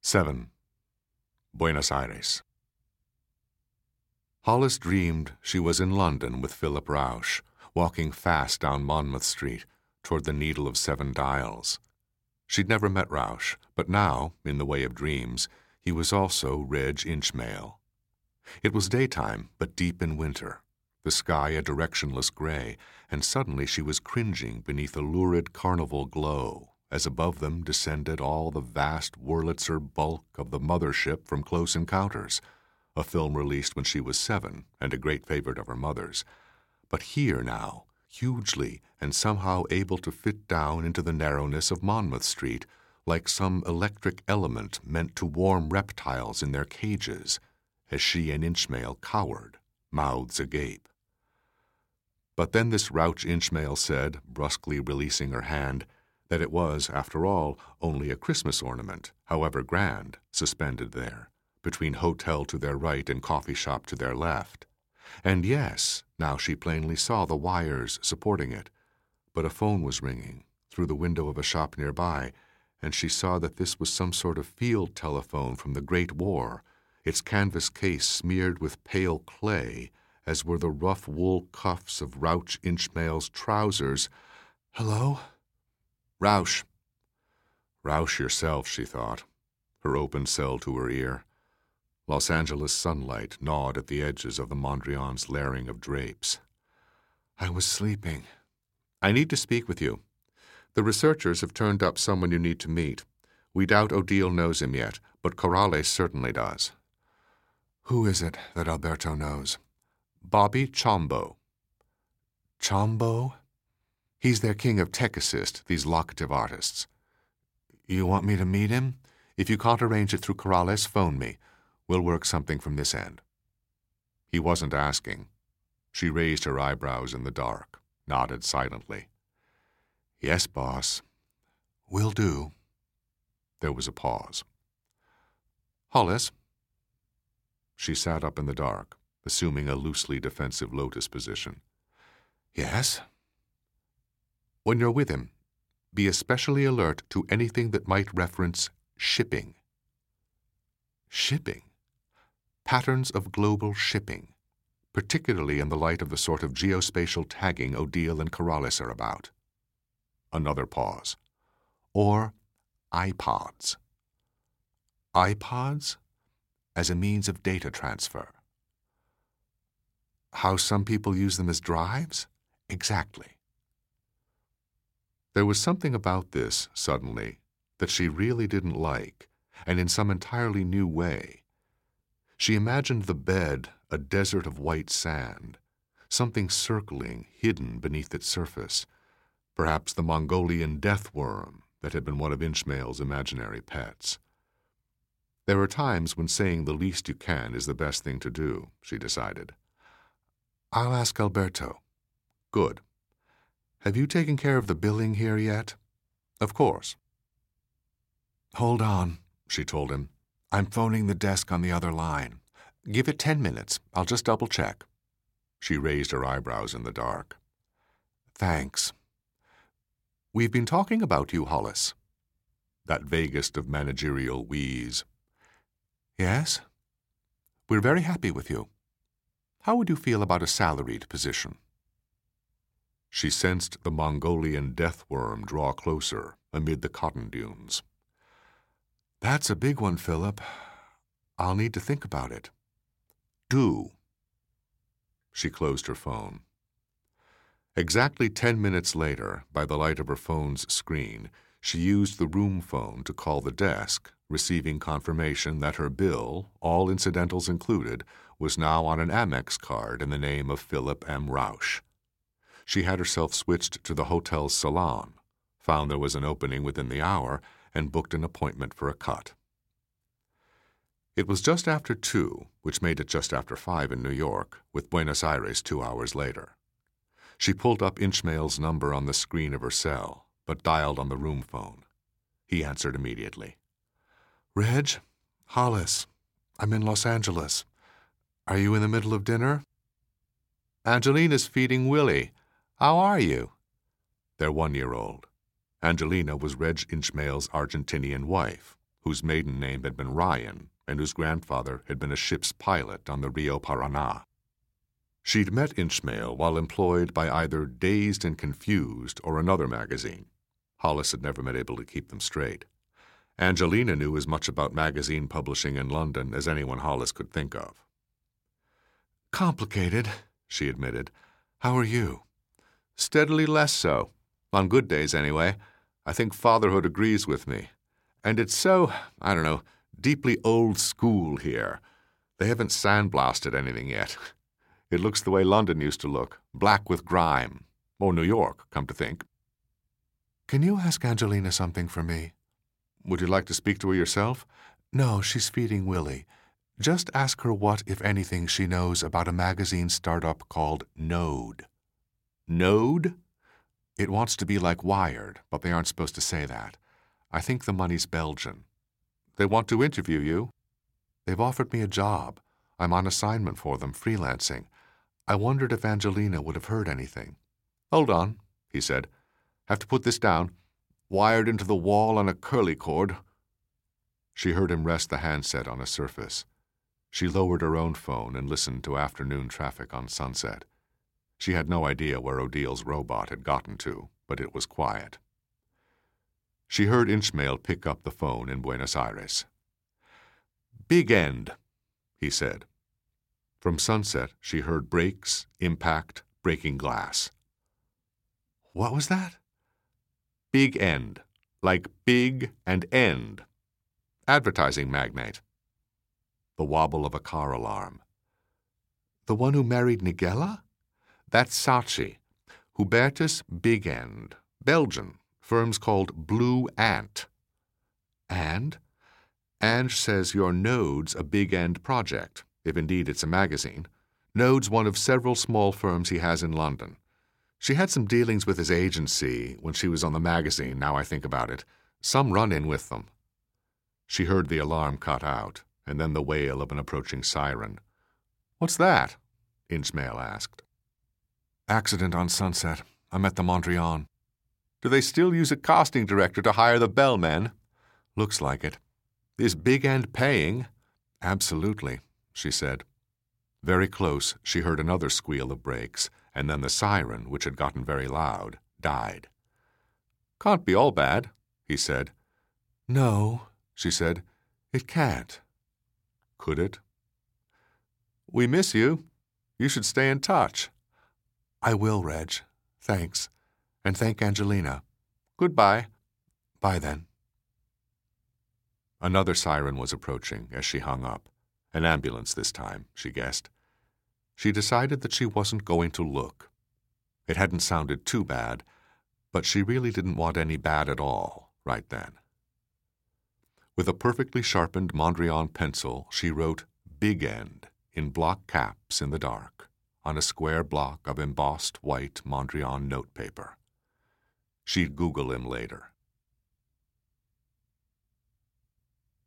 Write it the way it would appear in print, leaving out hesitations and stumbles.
7. Buenos Aires. Hollis dreamed she was in London with Philip Rausch, walking fast down Monmouth Street toward the Needle of 7 Dials. She'd never met Rausch, but now, in the way of dreams, he was also Reg Inchmail. It was daytime, but deep in winter, the sky a directionless gray, and suddenly she was cringing beneath a lurid carnival glow, as above them descended all the vast Wurlitzer bulk of the mothership from Close Encounters, a film released when she was 7 and a great favorite of her mother's. But here now, hugely and somehow able to fit down into the narrowness of Monmouth Street, like some electric element meant to warm reptiles in their cages, as she and Inchmail cowered, mouths agape. But then this Rausch Inchmail said, brusquely releasing her hand, that it was, after all, only a Christmas ornament, however grand, suspended there, between hotel to their right and coffee shop to their left. And yes, now she plainly saw the wires supporting it, but a phone was ringing through the window of a shop nearby, and she saw that this was some sort of field telephone from the Great War, its canvas case smeared with pale clay, as were the rough wool cuffs of Rausch Inchmail's trousers. "Hello?" "Rausch." Rausch yourself, she thought, her open cell to her ear. Los Angeles sunlight gnawed at the edges of the Mondrian's layering of drapes. "I was sleeping." "I need to speak with you. The researchers have turned up someone you need to meet. We doubt Odile knows him yet, but Corrales certainly does." "Who is it that Alberto knows?" "Bobby Chombo." "Chombo? He's their king of tech assist, these locative artists." "You want me to meet him? If you can't arrange it through Corrales, phone me. We'll work something from this end." He wasn't asking. She raised her eyebrows in the dark, nodded silently. "Yes, boss. Will do." There was a pause. "Hollis." She sat up in the dark, assuming a loosely defensive lotus position. "Yes?" "When you're with him, be especially alert to anything that might reference shipping." "Shipping?" "Patterns of global shipping, particularly in the light of the sort of geospatial tagging Odile and Corrales are about." Another pause. "Or iPods." "iPods? As a means of data transfer." "How some people use them as drives?" "Exactly." There was something about this, suddenly, that she really didn't like, and in some entirely new way. She imagined the bed a desert of white sand, something circling, hidden beneath its surface, perhaps the Mongolian death worm that had been one of Inchmail's imaginary pets. There are times when saying the least you can is the best thing to do, she decided. "I'll ask Alberto." "Good. Have you taken care of the billing here yet?" "Of course." "Hold on," she told him. "I'm phoning the desk on the other line. Give it 10 minutes. I'll just double-check." She raised her eyebrows in the dark. "Thanks." "We've been talking about you, Hollis." That vaguest of managerial wheeze. "Yes?" "We're very happy with you. How would you feel about a salaried position?" She sensed the Mongolian death worm draw closer amid the cotton dunes. "That's a big one, Philip. I'll need to think about it." "Do." She closed her phone. Exactly 10 minutes later, by the light of her phone's screen, she used the room phone to call the desk, receiving confirmation that her bill, all incidentals included, was now on an Amex card in the name of Philip M. Rausch. She had herself switched to the hotel's salon, found there was an opening within the hour, and booked an appointment for a cut. It was just after 2, which made it just after 5 in New York, with Buenos Aires 2 hours later. She pulled up Inchmail's number on the screen of her cell, but dialed on the room phone. He answered immediately. "Reg? Hollis. I'm in Los Angeles. Are you in the middle of dinner?" "Angelina's feeding Willie. How are you?" Their 1-year-old. Angelina was Reg Inchmail's Argentinian wife, whose maiden name had been Ryan and whose grandfather had been a ship's pilot on the Rio Paraná. She'd met Inchmail while employed by either Dazed and Confused or another magazine. Hollis had never been able to keep them straight. Angelina knew as much about magazine publishing in London as anyone Hollis could think of. "Complicated," she admitted. "How are you?" "Steadily less so. On good days, anyway. I think fatherhood agrees with me. And it's so, I don't know, deeply old school here. They haven't sandblasted anything yet. It looks the way London used to look, black with grime. Or New York, come to think." "Can you ask Angelina something for me?" "Would you like to speak to her yourself?" "No, she's feeding Willie. Just ask her what, if anything, she knows about a magazine startup called Node." "Node?" "It wants to be like Wired, but they aren't supposed to say that. I think the money's Belgian." "They want to interview you?" "They've offered me a job. I'm on assignment for them, freelancing. I wondered if Angelina would have heard anything." "Hold on," he said. "Have to put this down. Wired into the wall on a curly cord." She heard him rest the handset on a surface. She lowered her own phone and listened to afternoon traffic on Sunset. She had no idea where Odil's robot had gotten to, but it was quiet. She heard Inchmail pick up the phone in Buenos Aires. "Big End," he said. From Sunset, she heard brakes, impact, breaking glass. "What was that?" "Big End, like big and end. Advertising magnate." The wobble of a car alarm. "The one who married Nigella?" "That's Saatchi. Hubertus Big End. Belgian. Firm's called Blue Ant." "And?" "Ange says your Node's a Big End project, if indeed it's a magazine. Node's one of several small firms he has in London. She had some dealings with his agency when she was on the magazine, now I think about it. Some run-in with them." She heard the alarm cut out, and then the wail of an approaching siren. "What's that?" Inchmail asked. "Accident on Sunset. I'm at the Mondrian." "Do they still use a casting director to hire the bellmen?" "Looks like it." "Is Big End paying?" "Absolutely," she said. Very close, she heard another squeal of brakes, and then the siren, which had gotten very loud, died. "Can't be all bad," he said. "No," she said. "It can't." Could it? "We miss you. You should stay in touch." "I will, Reg. Thanks. And thank Angelina." "Goodbye." "Bye, then." Another siren was approaching as she hung up. An ambulance this time, she guessed. She decided that she wasn't going to look. It hadn't sounded too bad, but she really didn't want any bad at all right then. With a perfectly sharpened Mondrian pencil, she wrote Big End in block caps in the dark on a square block of embossed white Mondrian notepaper. She'd Google him later.